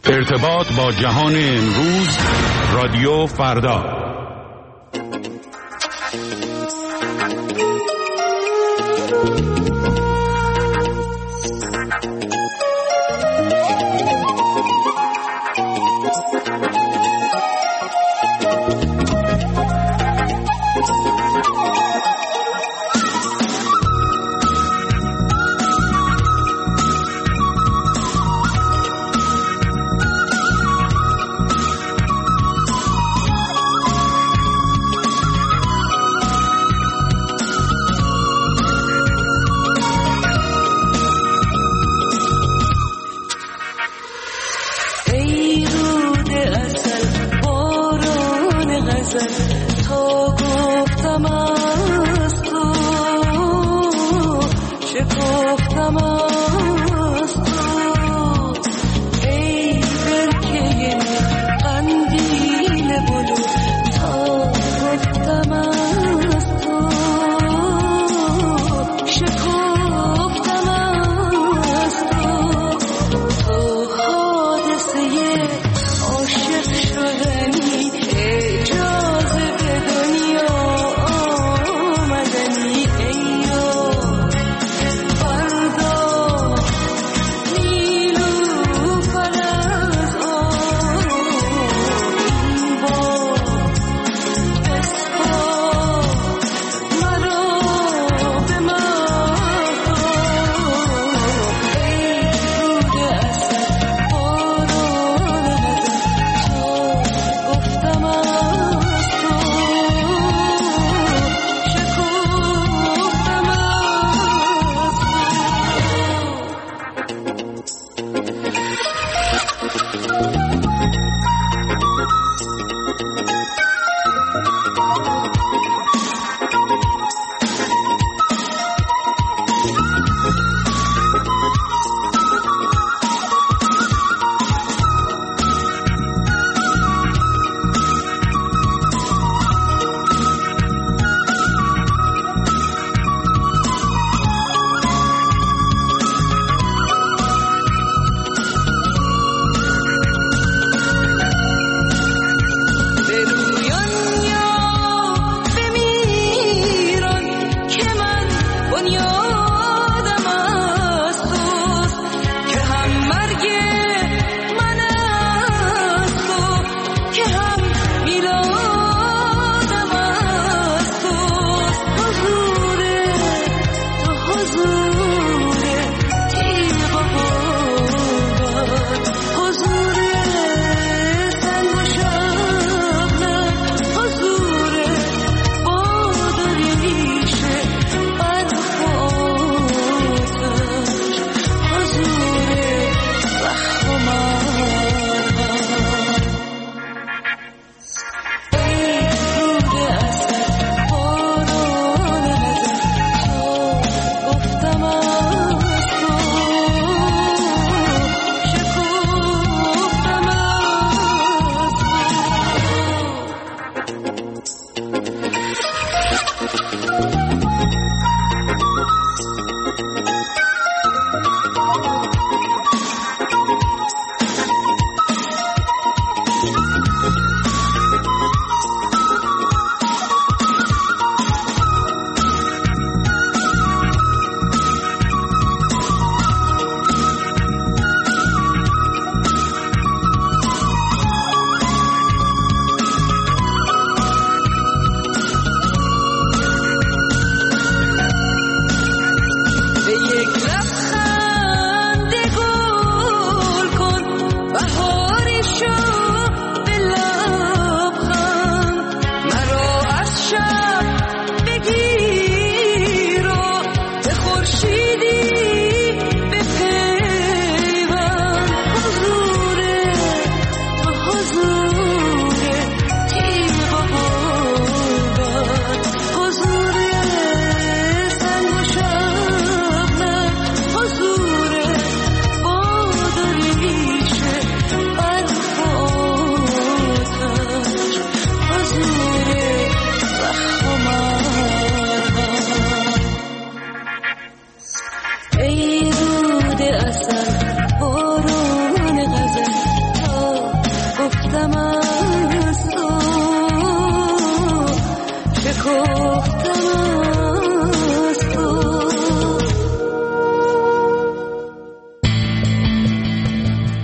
ارتباط با جهان امروز، رادیو فردا.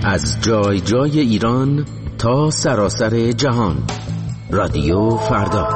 از جای جای ایران تا سراسر جهان. رادیو فردا.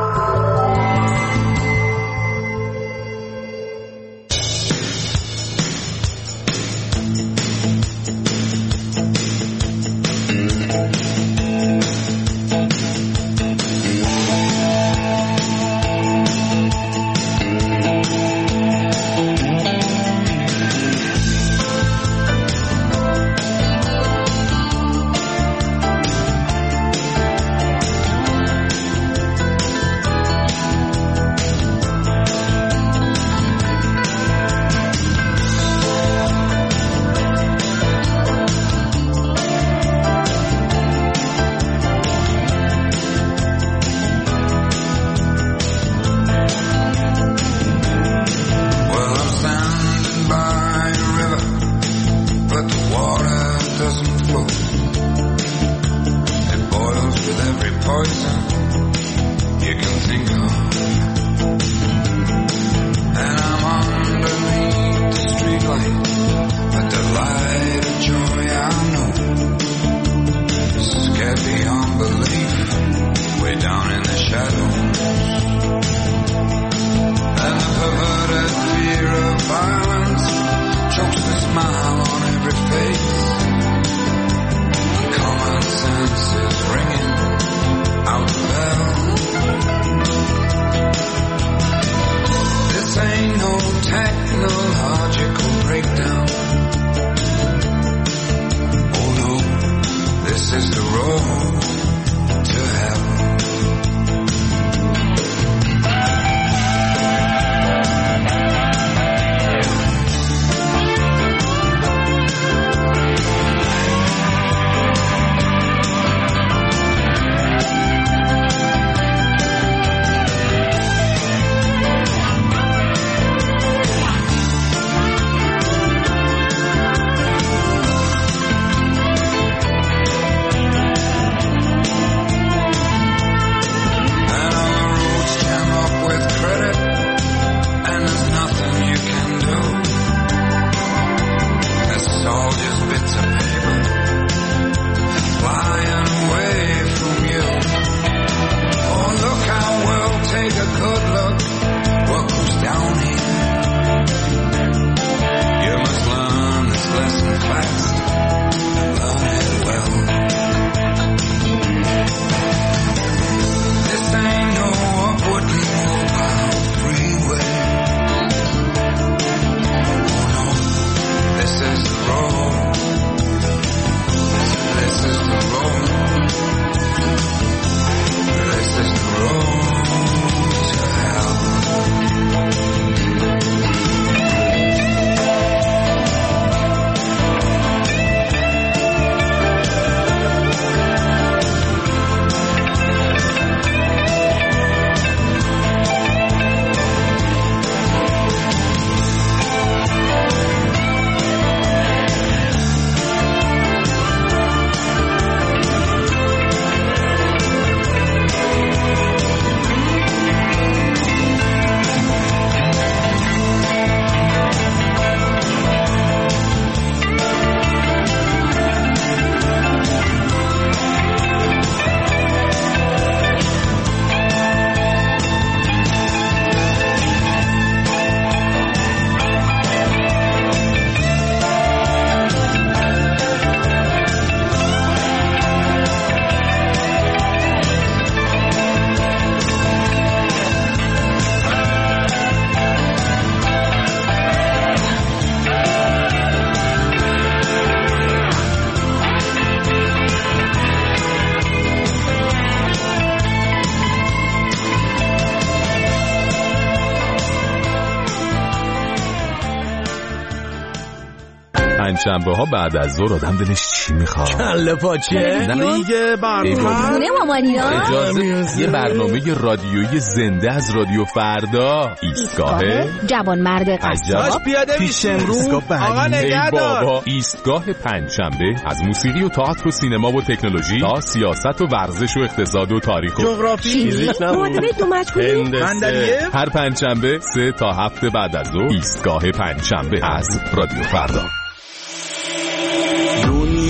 شنبه ها بعد از ظهر آدم دلش چی میخواد؟ کله پاچه؟ نه دیگه خونه مامانینا. اجازه یه برنامه رادیویی زنده از رادیو فردا. ایستگاه جوانمرد قصاب پیاده میشه امروز. آقا نگهدار. بابا ایستگاه پنجشنبه از موسیقی و تئاتر و سینما و تکنولوژی تا سیاست و ورزش و اقتصاد و تاریخ و جغرافی. معادله دو مجهولی. هر پنجشنبه 3 تا 7 بعد از ظهر ایستگاه پنجشنبه از رادیو فردا. دنیا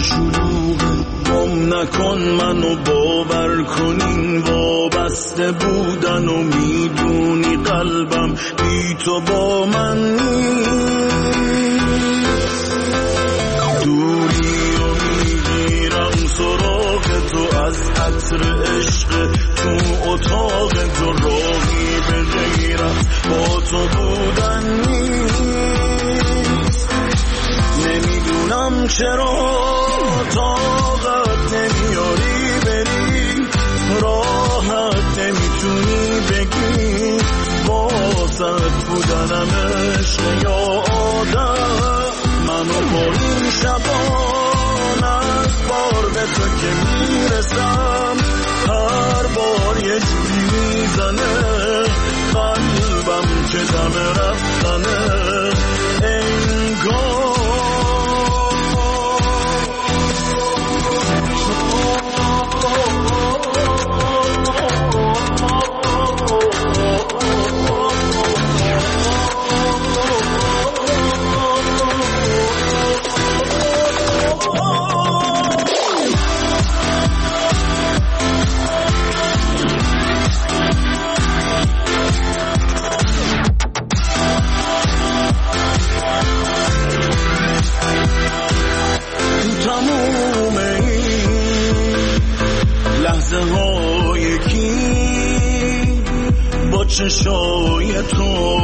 شلوغ گم نکن منو باور کنین وابسته بودن و میدونی قلبم بی تو با من دوری و میگیرم سراغ تو از عطر عشق تو اتاق تو راهی به غیرت با تو بودن نیست نمیدونم چرا طاقت نمیاری بری راحت نمیتونی بگی واسط بودنم عشق یا آدم منو با این شبان از بار به تو که میرسم هر بار یه جوری میزنه قلبم که دم رفتنه انگار چشای تو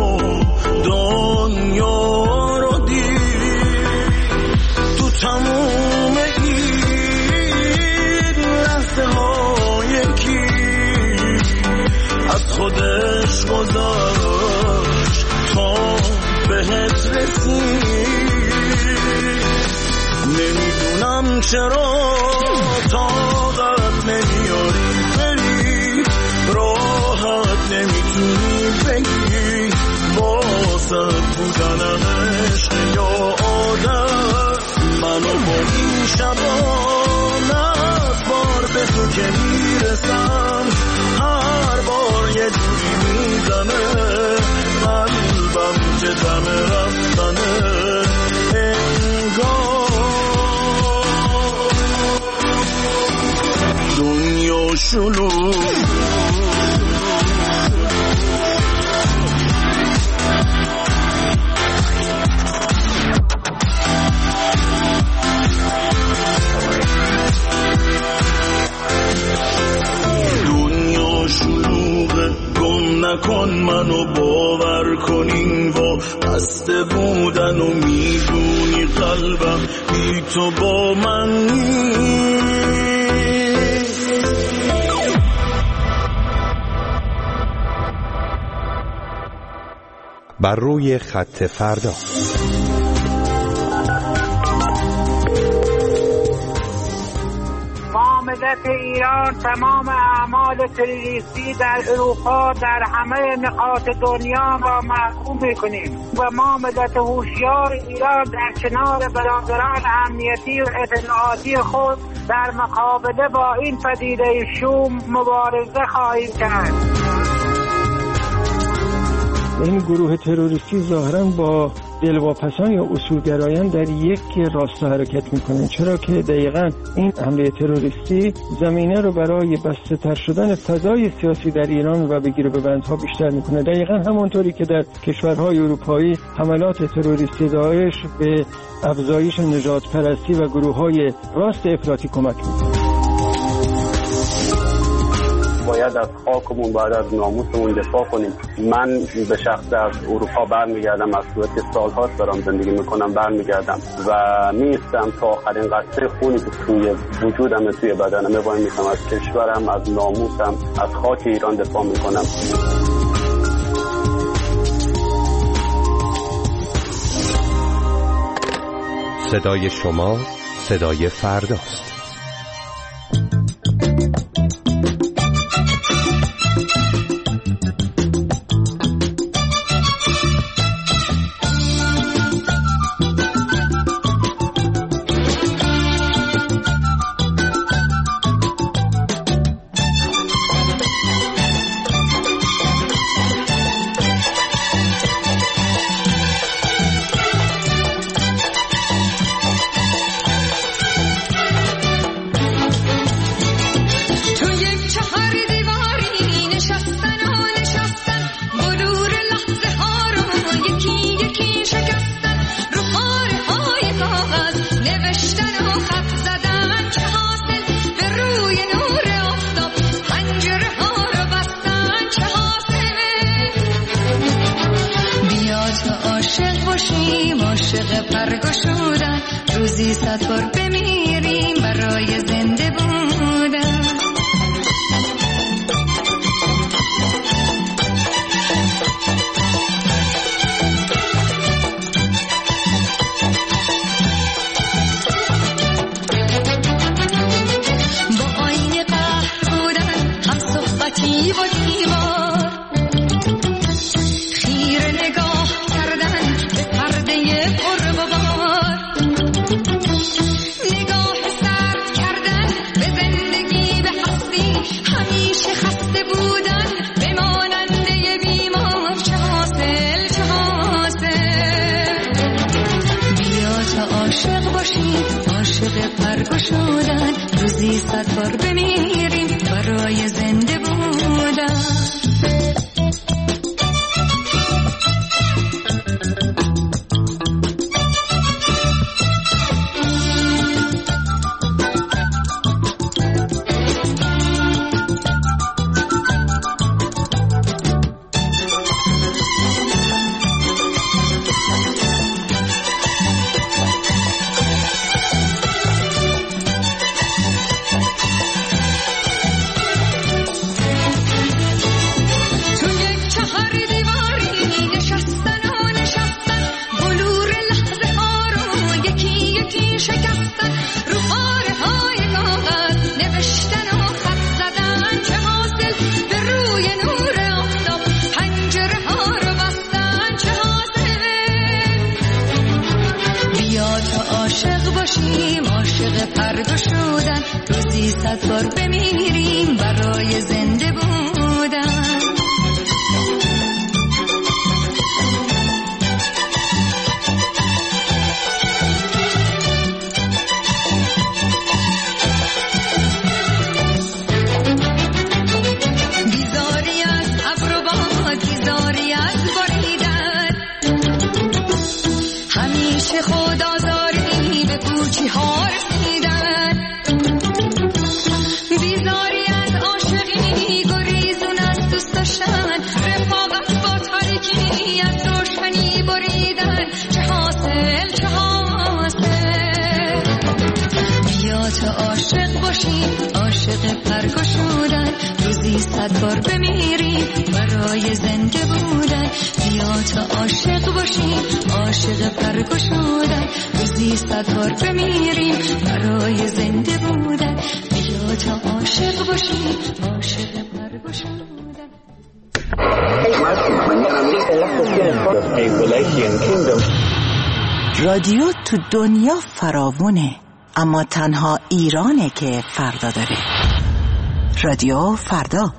دنیا رو دید تو تموم این لحظه های کی از خودش گذاشت تا بهت رسید نمیدونم چرا طاقت نمیاری بری راحت نمیتونی بگی واسط بودنم عشق یا آدم منو با این شبان از بار به تو که میرسم هر بار یه جوری میزنه قلبم که دم رفتنه انگار دنیا شلوغ نکن منو باور کنین و بسته بودن و میدونی قلبم بی تو با من بر روی خط فردا ملت ایران تمام اعمال تروریستی در اروپا در همه نقاط دنیا را محکوم می‌کنیم و ما ملت هوشیار ایران در کنار برادران امنیتی و اطلاعاتی خود در مقابله با این پدیده شوم مبارزه خواهیم کرد. این گروه تروریستی ظاهراً با دلواپسان یا اصولگرایان در یک راستا حرکت میکنن، چرا که دقیقاً این حمله تروریستی زمینه رو برای بسته‌تر شدن فضای سیاسی در ایران و بگیر و ببندها بیشتر میکنه. دقیقاً همونطوری که در کشورهای اروپایی حملات تروریستی داعش به افزایش نژاد پرستی و گروه‌های راست افراطی کمک میکنه. باید از خاکمون، باید از ناموسمون دفاع کنیم. من به شخص از اروپا برمیگردم، از صورت که سالهاست دارم زندگی میکنم برمیگردم و میستم تا آخرین قطره خونی که توی وجودم، توی بدنم وای میستم، از کشورم، از ناموسم، از خاک ایران دفاع میکنم. صدای شما صدای فرداست. روزی 100 بار بمیریم برای زنده بودن. با آینه قهر بودن، هم صحبتی و دیوار، خیره نگاه کردن به پرده پرغبار، نگاه سرد کردن به زندگی، به هستی، همیشه خسته بودن به ماننده بیمار. چه حاصل چه حاصل؟ بیا تا عاشق باشیم، عاشق پرگشودن، روزی 100 بار بمیریم برای زنده بودن. عاشق پرگشودن، روزی 100 بار بمیریم برای زنده بودن. بیزاری از ابر و باد، بیزاری از بریدن، همیشه خود آزاری به کوچی ها رسیدن. بیزاری از عاشقی، گریزون از دوست داشتن، رفاقت با تاریکی، از روشنی بریدن. چه حاصل چه حاصل؟ بیا تا عاشق باشیم، عاشق پرگشودن، روزی 100 بار بمیریم برای زنده بودن. بیا تا عاشق باشیم، عاشق پرگشودن، روزی 100 بار بمیریم برای زنده بودن. بیا تا عاشق باشیم، عاشق پرگشودن. رادیو تو دنیا فراوونه، اما تنها ایرانه که فردا داره. رادیو فردا.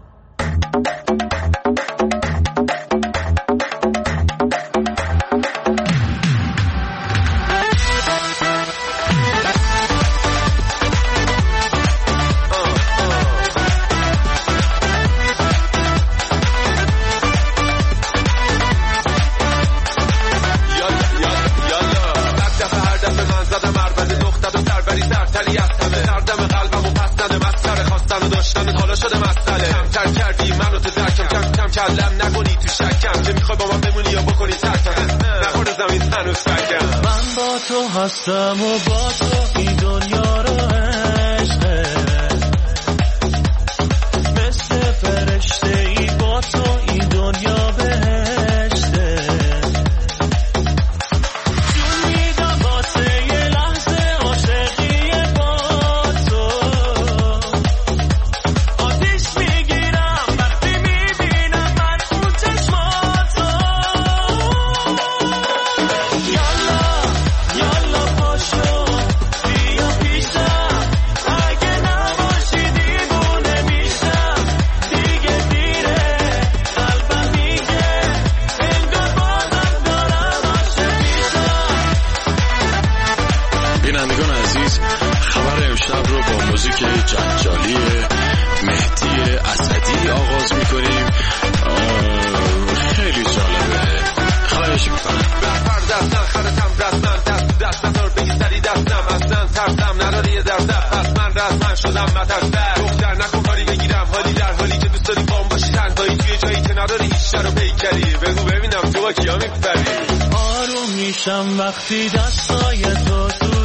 کلم نکنی تو شکم، که میخوای با من بمونی یا بکنی ترکم، نخورد زمین هنوز سکم. من با تو هستم و با تو این دنیا رو عشقه، مثل فرشته ای با تو این دنیا بهشته. جون میدم واسه یه لحظه عاشقی با تو، آتیش میگیرم وقتی میبینم من اون چشماتو. یالا یالا پاشو بیا پیشم، اگه نباشی دیوونه میشم. دیگه دیره قلبم میگه انگار بازم دارم عاشق میشم. بینندگان عزیز، خبر امشب رو با موزیک جنجالی مهدی اسدی آغاز میکنیم. خیلی جالبه، خواهش میکنم. بر دستن خرتم رسمن، دست نزار بگی سری دستم، اصلا ترسم نداره یه دردم، پس من رسمن شدم مترسر. دختر نکن کاری بگیرم حالی، در حالی که دوست داری بام باشی تنهایی توی جایی که نداره هیچ شر و پیکری. بگو ببینم تو با کیا میپری. آروم میشم وقتی دستای تو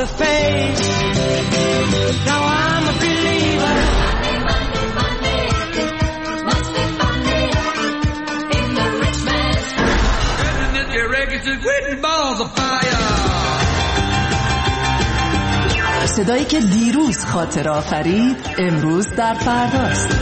her face. Now I'm a believer. Monday, must be Monday in the rich man's house. If your records are written balls of fire. صدایی که دیروز خاطر آفرید امروز در فرداست.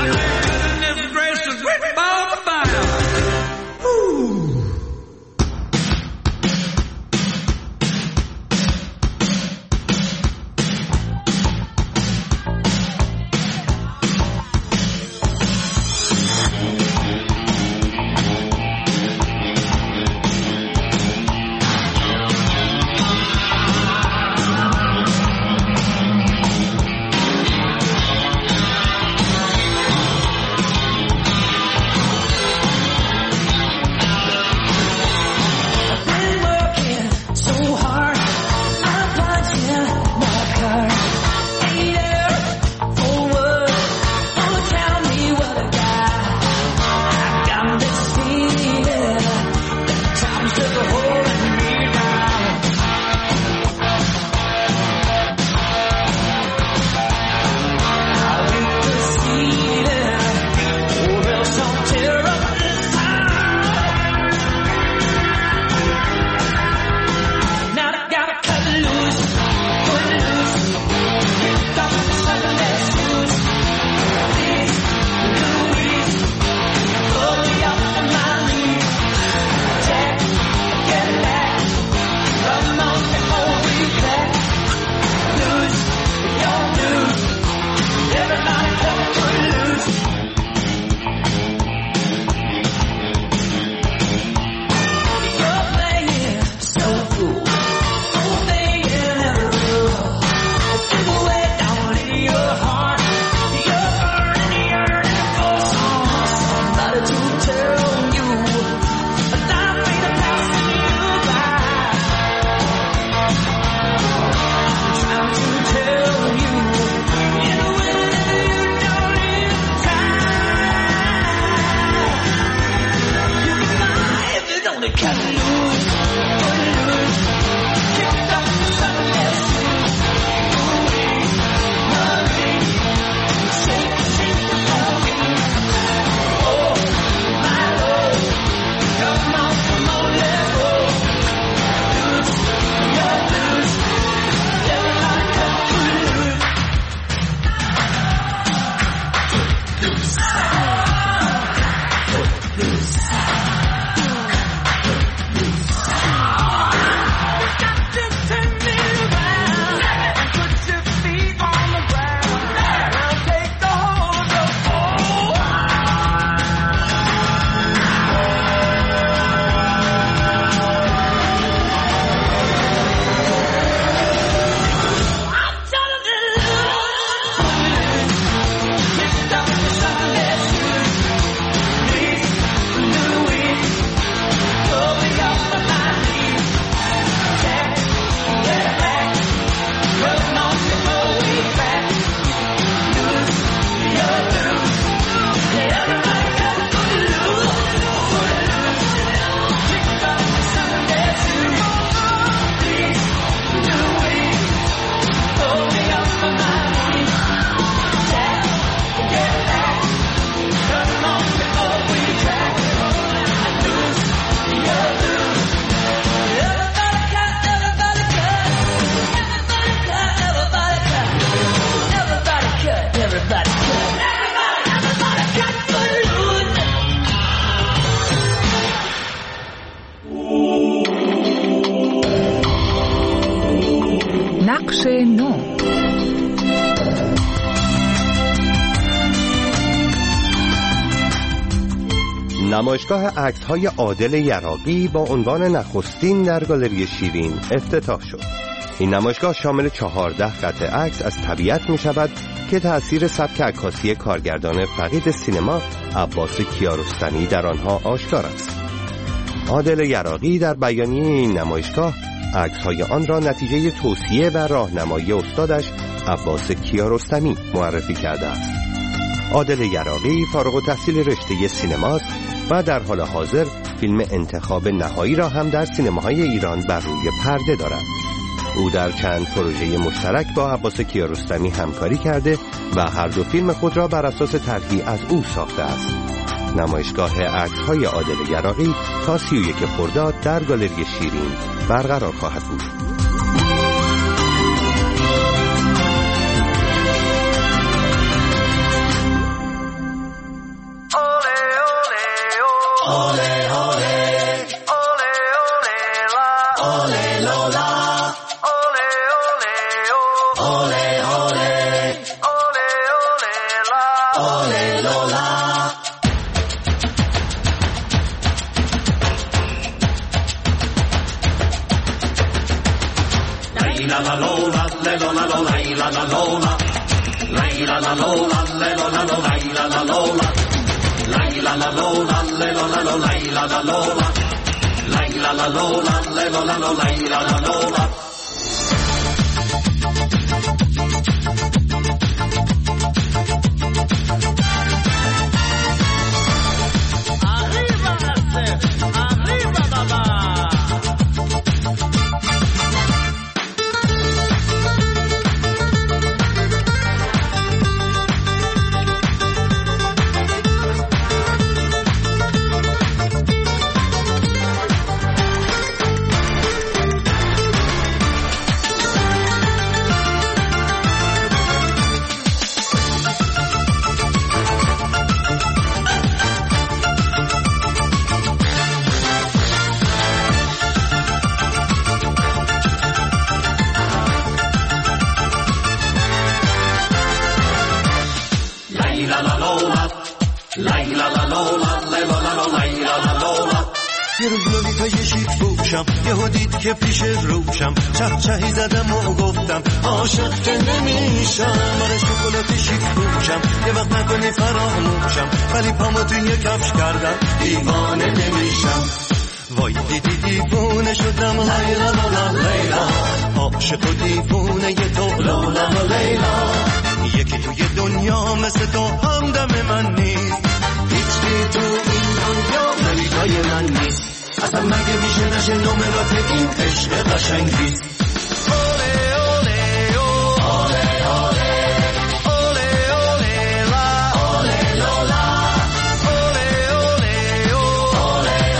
نقش نو. نمایشگاه عکس‌های عادل یراقی با عنوان نخستین در گالری شیرین افتتاح شد. این نمایشگاه شامل 14 قطعه عکس از طبیعت می شود که تأثیر سبک عکاسی کارگردان فقید سینما عباس کیارستمی در آنها آشکار است. عادل یراقی در بیانیه این نمایشگاه عکس‌های آن را نتیجه توصیه و راهنمایی استادش عباس کیارستمی معرفی کرده است. عادل یراقی فارغ التحصیل رشته سینماست و در حال حاضر فیلم انتخاب نهایی را هم در سینماهای ایران بر روی پرده دارد. او در چند پروژه مشترک با عباس کیارستمی همکاری کرده و هر دو فیلم خود را بر اساس طرحی از او ساخته است. نمایشگاه عکس‌های عادل یراقی تا 31 خرداد در گالری شیرین برقرار خواهد بود. یه روز لولیتا یه شیک فروشم، یهو دید که پیش روشم، چهچهی زدم و گفتم عاشق که نمیشم. آره شکلات شیک فروشم، یه وقت نکنی فراموشم، ولی پامو توی کفش کردم دیوانه نمیشم. وای دیدی دیوونه شدم لیلا لالا لیلا، عاشق و دیوونه یه تو لالا لیلا. یکی توی دنیا مثل تو همدم من نیست، هیچی تو این دنیا ملیدای من نیست. اصلا مگه میشه نشه نمرات این عشق قشنگیست. اوله اوله اوله اوله اوله اوله لا اوله لولا اوله اوله اوله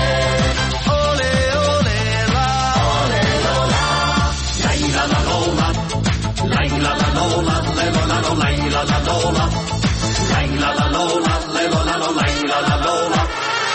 اوله اوله لا اوله لولا لیلا لا لولا لیلا لا لولا لیلا لا لیلا لا لولا لیلا لا لولا لیلا لا لیلا لا لولا.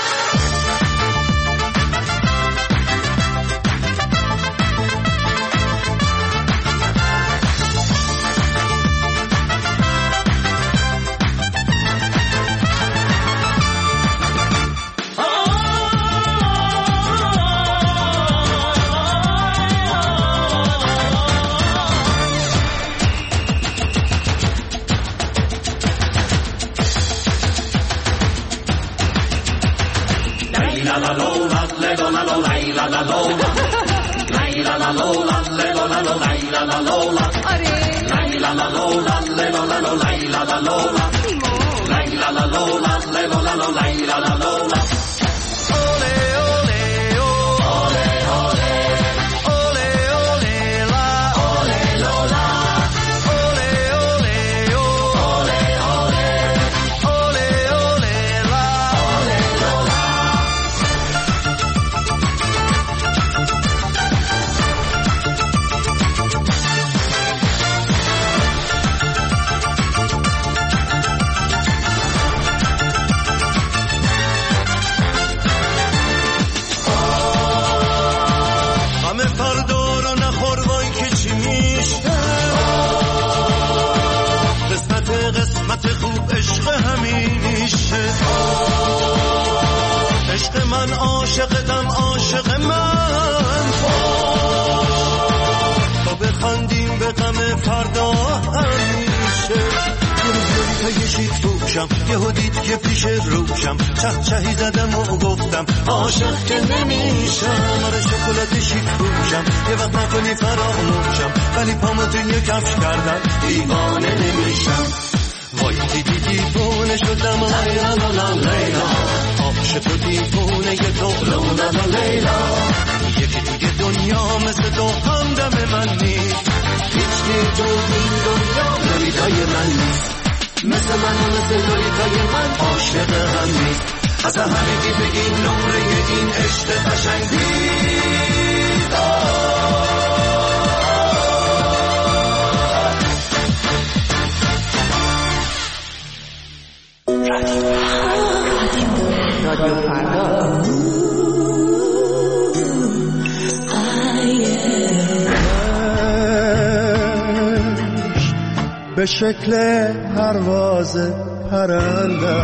یهو دید که پیش روشم، چهچهی زدم و گفتم عاشق که نمیشم. آره شکلات شیک فروشم، یه وقت نکنی فراموشم، ولی پامو توی کفش کردم دیوانه نمیشم. وای دیدی دیوونه شدم لیلا لالا لیلا، عاشق و دیوونه یه تو لالا لالا لیلا. یکی توی دنیا دنیا مثل تو همدم من نیست، هیچ تو این دنیا لولیتای من نیست، مثل من و مثل لولیتای من عاشق هم نیست. از همگی بگین نمره این عشق قشنگ رادیو فردا. به شکل پرواز پرنده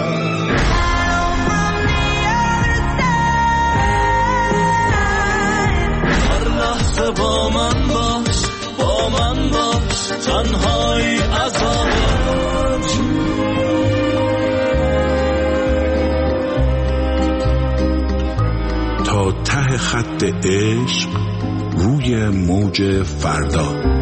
هر لحظه با من باش تنهایی عذابت تا ته خط عشق روی موج فردا.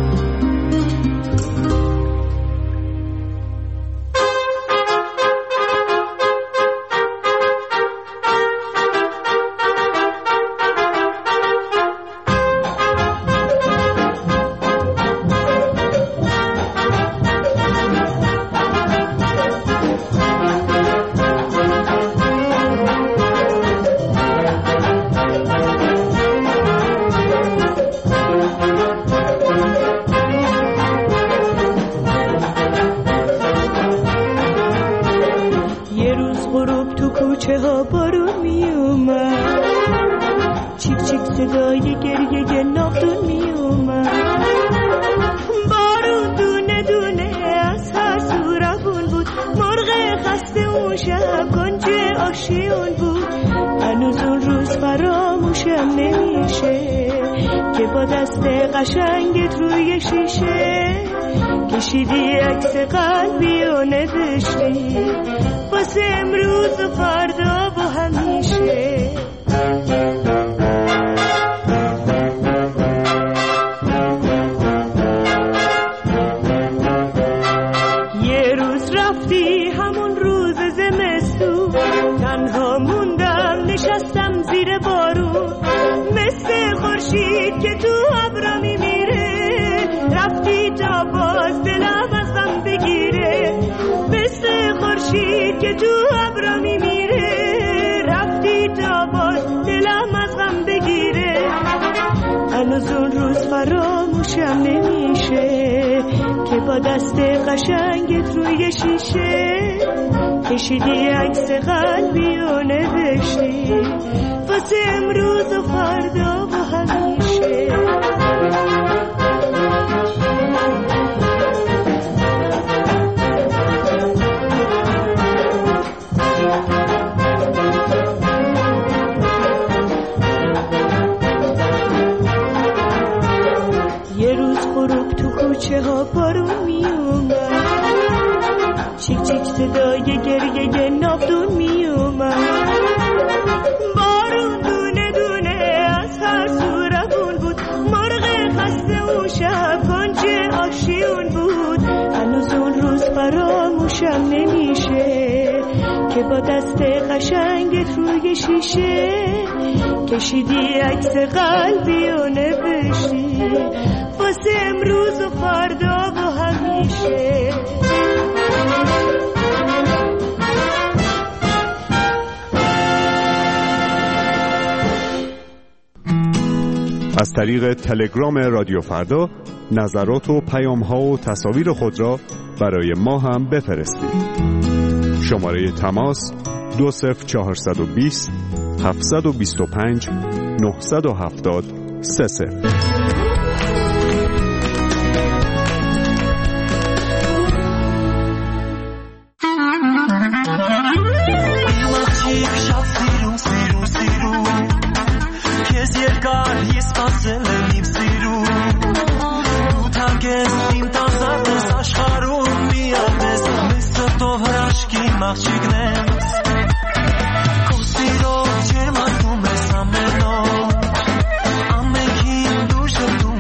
قشنگت روی شیشه کشیدی عکس قلبی و نوشتی واسه امروز و فردا و همیشه. یه روز رفتی همون روز زمستون تنها موندم نشستم زیر بارون مثل خورشید که تو ابرا میمیره رفتی تا باز دلم از غم بگیره مثل خورشید که تو ابرا میمیره رفتی تا باز دلم از غم بگیره. هنوز اون روز فراموشم نمیشه که با دست قشنگت روی شیشه کشیدی عکس قلبی و نوشتی واسه امروز و فردا و همیشه. یه روز غروب تو کوچه ها بارون می اومد چیک چیک صدای گریه ناودون می اومد بارون دونه دونه از هر سوربون بود مرغ خسته اون شب کنچه آشیون بود. هنوز اون روز فراموشم نمیشه که با دست قشنگت روی شیشه کشیدی عکس قلبی و نوشتی واسه امروز و فردا و همیشه. از طریق تلگرام رادیو فردا نظرات و پیام‌ها و تصاویر خود را برای ما هم بفرستید. شماره تماس 20420 725 970 30. Così dolce ma tu me sa meno a me chi induce tu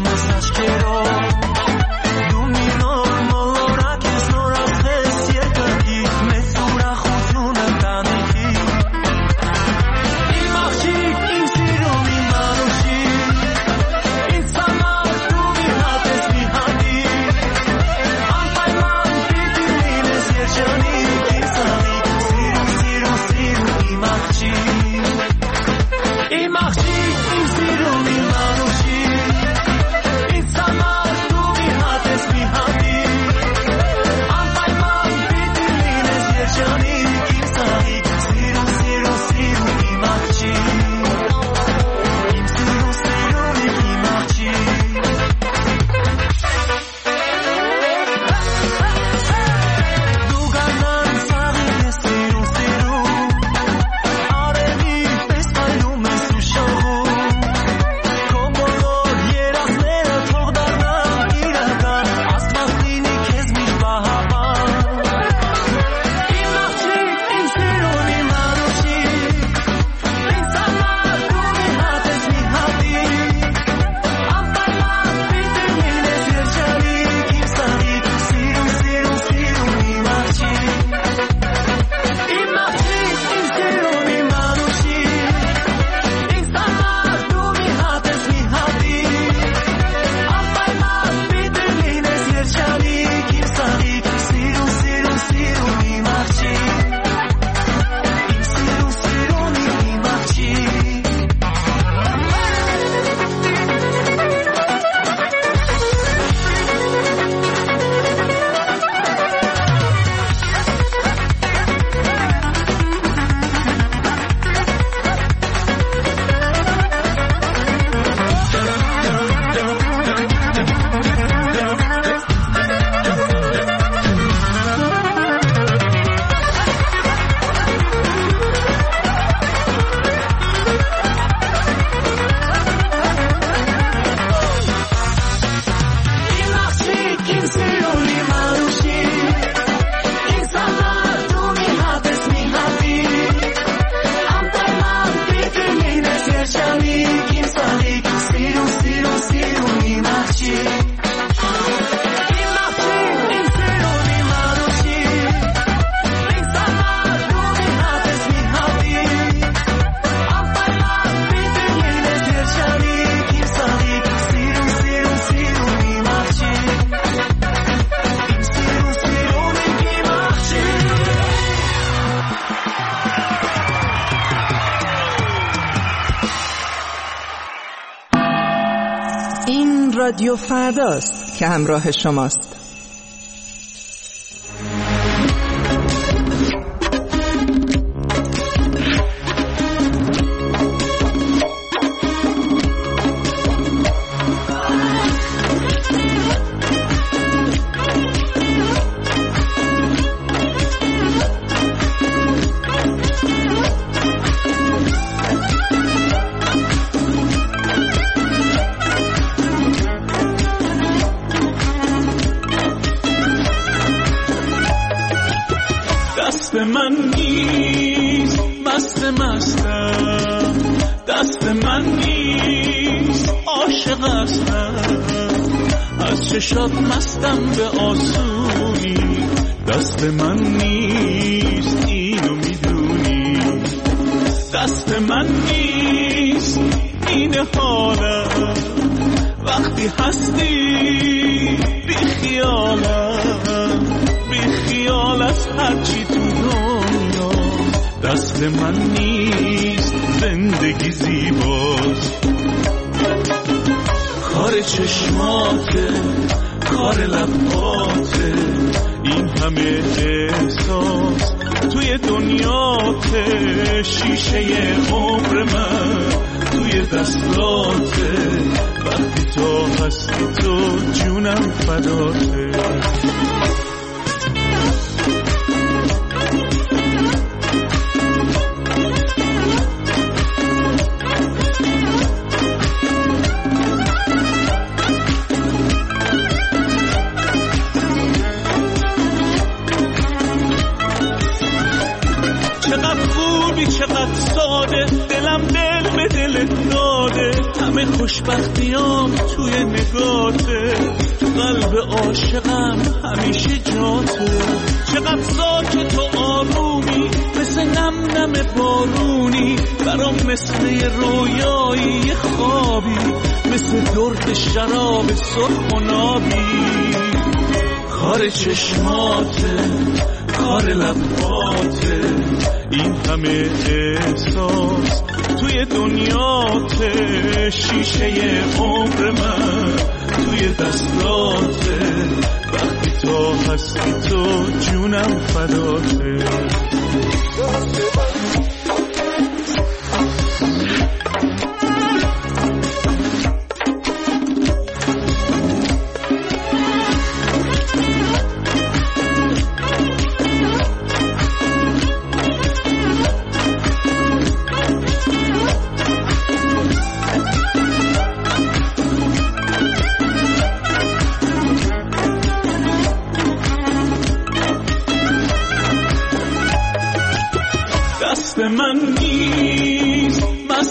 رادیو فرداست که همراه شماست. شاد مستم به آسونی، دست من نیست اینو میدونی، دست من نیست این حالم، وقتی هستی بی خیالم، بی خیال از هرچی تو دنیا، دست من نیست زندگی زیباست، کار چشماته، کار لباته، این همه احساس توی دنیاته، شیشه عمر من توی دستاته، وقتی تو هستی تو جونم فداته. چقدر ساده، دلم دل به دلت داده، همه خوشبختیام توی نگاته، تو قلب عاشقم همیشه جاته، چقدر ساکت و آرومی، مثل نم نم بارونی، برام مثل یه رویایی، یه خوابی، مثل درد شراب سرخ و نابی، کار چشماته، کار لباته، این همه احساس توی دنیاته، شیشه عمر من توی دستاته، وقتی تو هستی تو جونم فداته. دست من نیست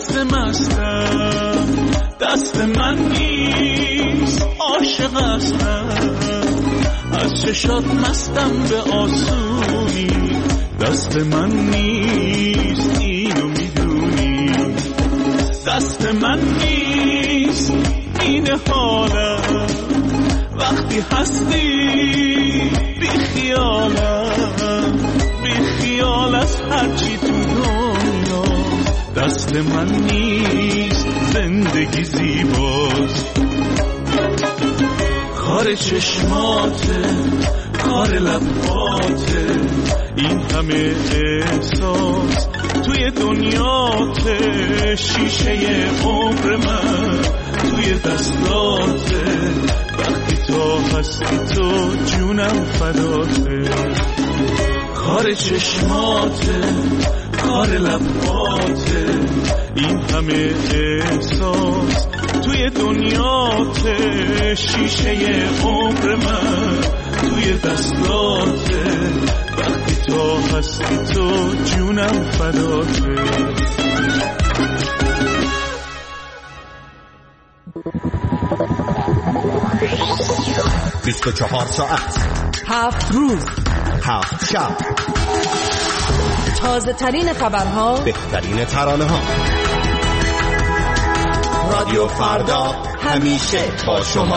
مستم، دست من نیست عاشق هستم، از چشات مستم به آسونی، دست من نیست اینو میدونی، دست من نیست این حالم، وقتی هستی بی خیالم، بی خیال از هرچی تو دنیا، دست من نیست زندگی زیباست، کار چشماته، کار لباته، این همه احساس توی دنیاته، شیشه عمر من توی دستاته، وقتی تو هستی تو جونم فداته، کار چشماته، کار لباته، این همه احساس توی دنیاته، شیشه عمر من توی دستاته، وقتی تو هستی تو جونم فداته. 24 ساعت 7 روز 7 شب، تازه ترین خبرها، بهترین ترانه ها. رادیو فردا همیشه با شما.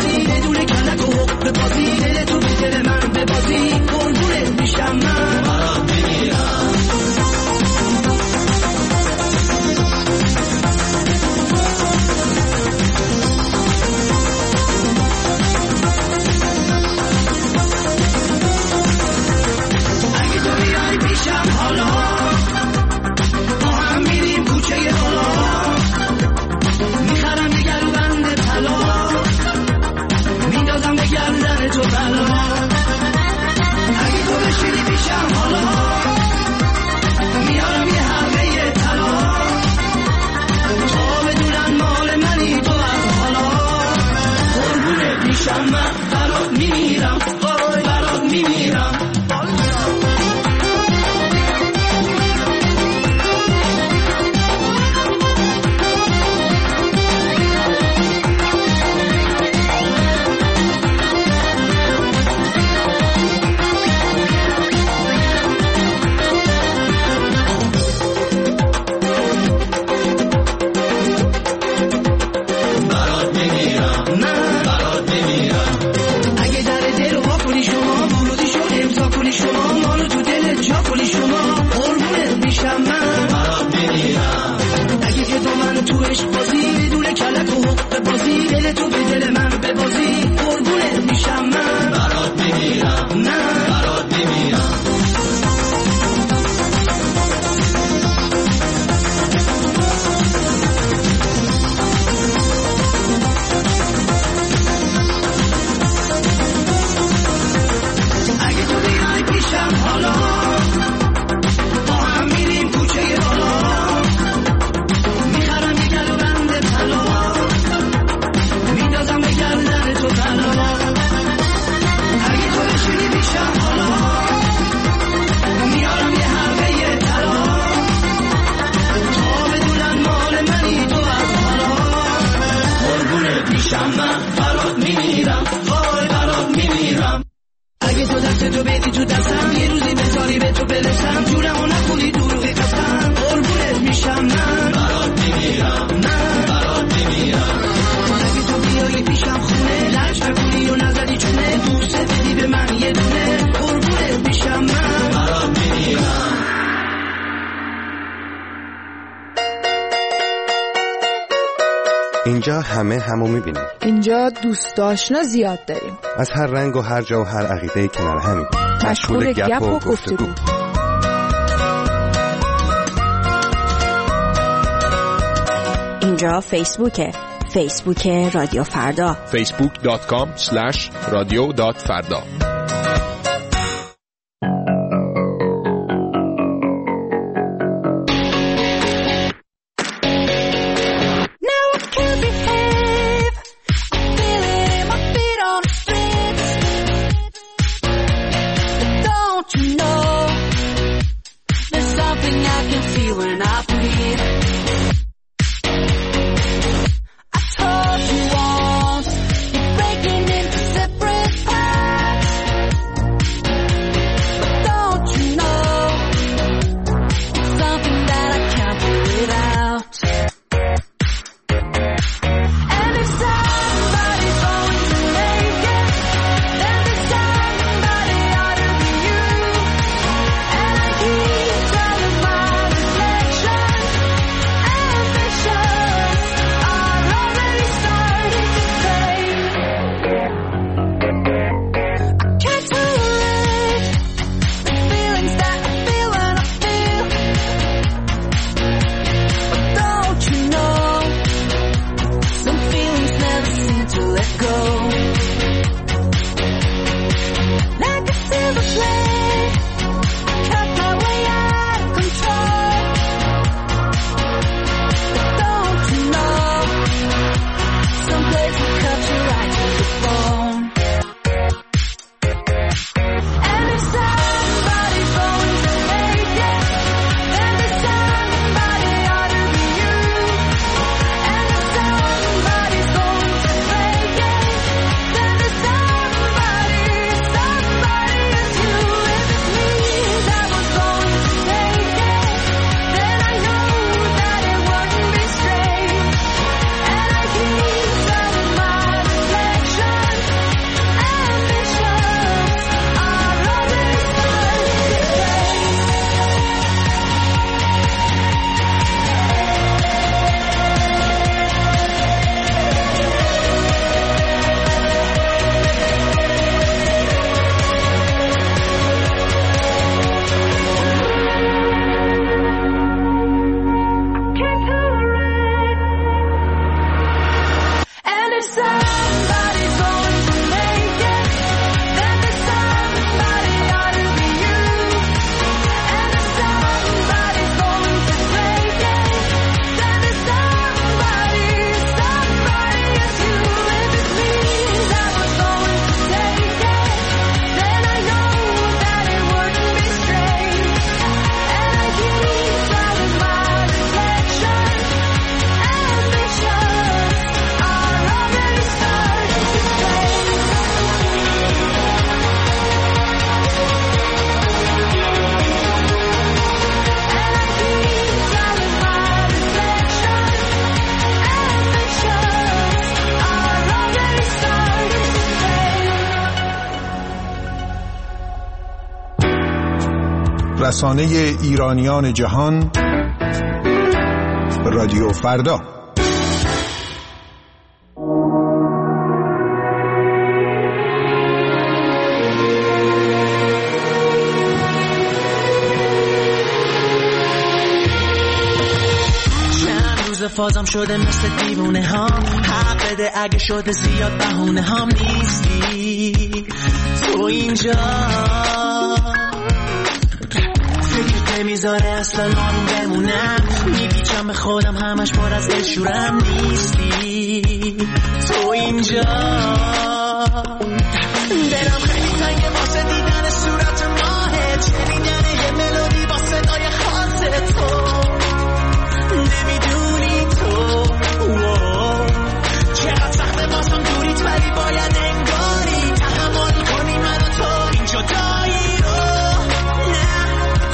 ببازی دل تو به دل من ببازی قربونت میشم من برسم جونمو نخونی دروغی قسم قربونت میشم من برات میمیرم من برات میمیرم اگه تو بیایی پیشم خونه لج نکنی و نزدی چونه دوست بدی به من یه دونه قربونت میشم من برات میمیرم. اینجا همه همو میبینیم. اینجا دوست آشنا زیاد داریم. از هر رنگ و هر جا و هر عقیده کنار همین. مشغول گپ و گفتگو. اینجا فیسبوک رادیو فردا. facebook.com/radio.farda. رسانه ایرانیان جهان رادیو فردا. فازم شده مثل دیوونه ها، حق بده اگه شده زیاد بهونه هم نیستی تو اینجا، فکرت نمیذاره اصلا آروم بمونم، میپیچم به خودم همش پر از دلشورم نیستی تو اینجا، دلم خیلی تنگه واسه دیدن صورت ماهت، شنیدن یه ملودی با صدای خاص تو، نمیدونی تو چقدر سخته واسم دوریت، ولی باید انگاری تحمل کنی من و تو این جدایی رو، نه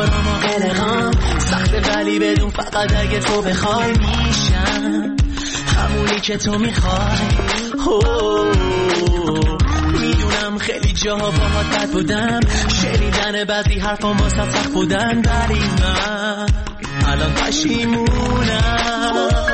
اما قلقم سخته ولی بدون فقط اگه تو بخوای میشم همونی که تو میخوای. میدونم خیلی جاها باهات بد بودم، شنیدن بعضی حرفا واسه سخت بودن، ولی من الان پشیمونم.